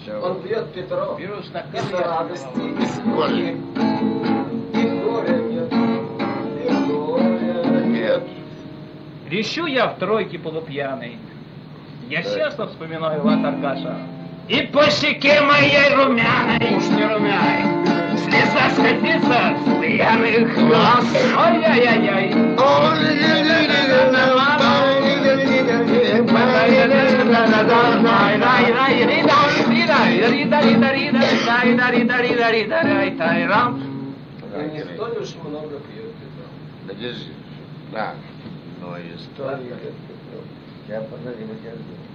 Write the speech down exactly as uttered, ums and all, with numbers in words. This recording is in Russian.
Он пьет Петров, Беру и стакан. с радости, и с горя. И горя нет, и горя нет. Рещу я в тройке полупьяный. Я часто вспоминаю вас, Аркаша. И по щеке моей румяной, Уж не румяй. слеза скатится с пьяных глаз. Ой-яй-яй-яй. И никто ли уж много пьет Петров? Да держи. Да. Но история. Так, как Петров. Я подожди, я